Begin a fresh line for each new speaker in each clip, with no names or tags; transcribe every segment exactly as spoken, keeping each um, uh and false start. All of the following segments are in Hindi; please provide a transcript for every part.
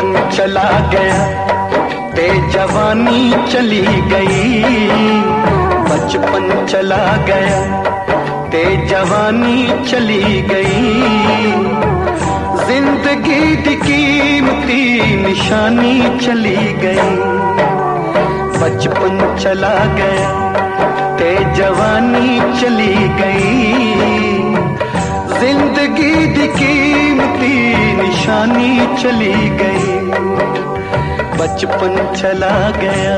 बचपन चला गया ते जवानी चली गई, बचपन चला गया ते जवानी चली गई, जिंदगी दी कीमती निशानी चली गई। बचपन चला गया ते जवानी चली गई, जिंदगी दी कीमती निशानी चली गई, बचपन चला गया।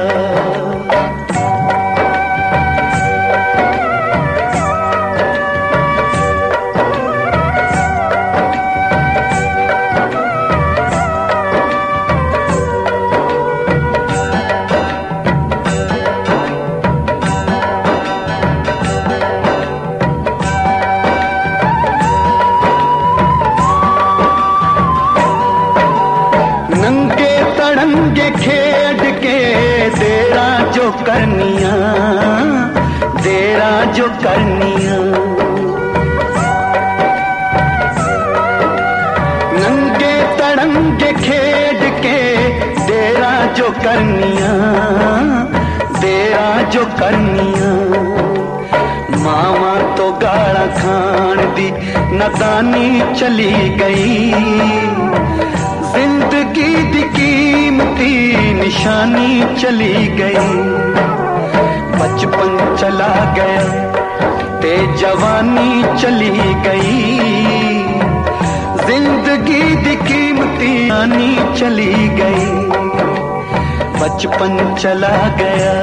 नंगे तड़ंगे खेड के देरा जो करनिया, देरा जो करनिया, नंगे तड़ंगे खेड के देरा जो करनिया, देरा जो करनिया, मामा तो गाला खान दी नदानी चली गई, जिंदगी दी कीमती निशानी चली गई। बचपन चला गया ते जवानी चली गई, जिंदगी दी कीमती निशानी चली गई, बचपन चला गया।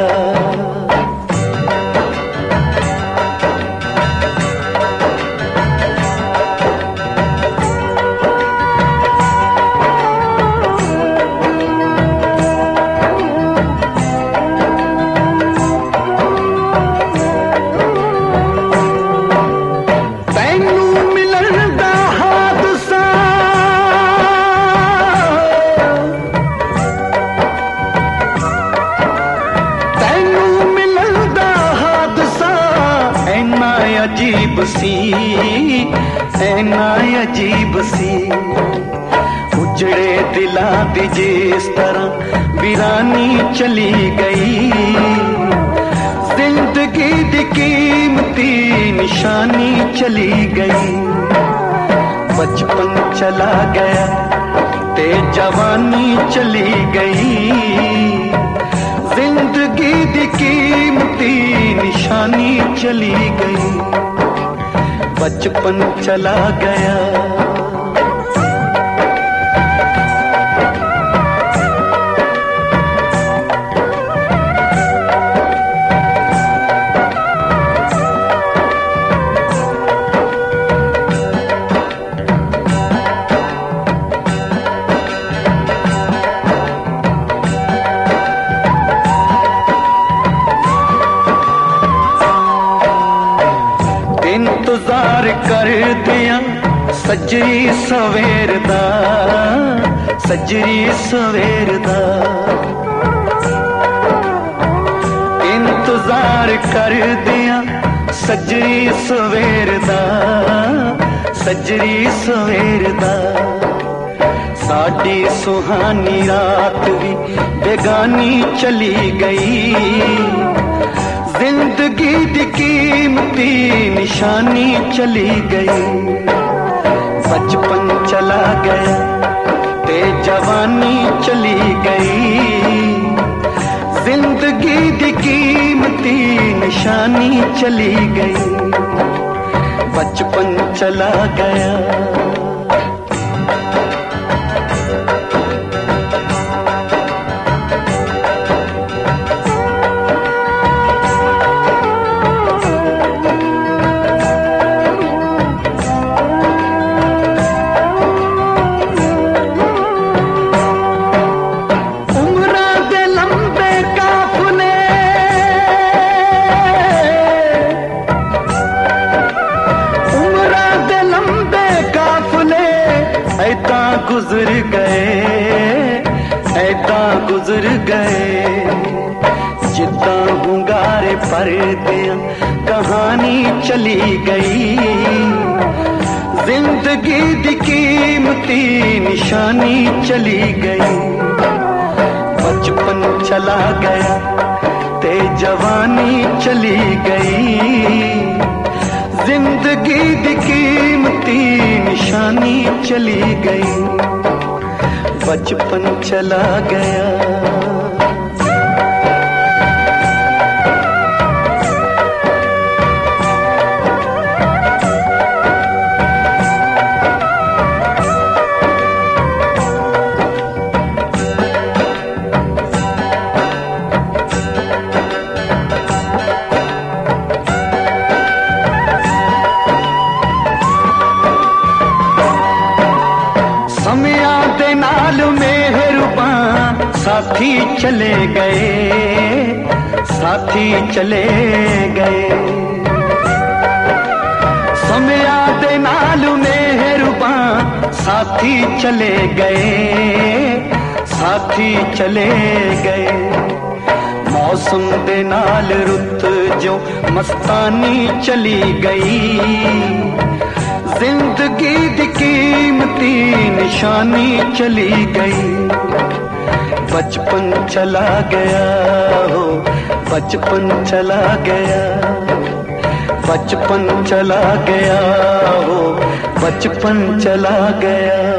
अजीब सी ऐना अजीब सी, उजड़े दिला दी जिस तरह वीरानी चली गई, जिंदगी दी कीमती निशानी चली गई। बचपन चला गया ते जवानी चली गई, जिंदगी दी कीमती निशानी चली गई, बचपन चला गया। इंतजार कर दिया सजरी सवेर दा, सजरी सवेर दा, इंतजार कर दिया सजरी सवेर दा, सजरी सवेर दा, साडी सुहानी रात भी बेगानी चली गई, जिंदगी दी कीमती निशानी चली गई। बचपन चला गया ते जवानी चली गई, जिंदगी दी कीमती निशानी चली गई, बचपन चला गया। गुजर गए ऐदा गुजर गए, जिद्दां हुंगारे पर दियां कहानी चली गई, जिंदगी दी कीमती निशानी चली गई, बचपन चला गया ते जवानी चली गई। जिंदगी दी कीमती निशानी चली गई, बचपन चला गया। समया दे नाल मेहरबान साथी चले गए, साथी चले गए। समया दे नाल मेहरबान साथी चले गए, साथी चले गए। मौसम दे नाल रुत जो मस्तानी चली गई, जिंदगी दी कीमती निशानी चली गई, बचपन चला गया हो, बचपन चला गया, बचपन चला गया हो, बचपन चला गया।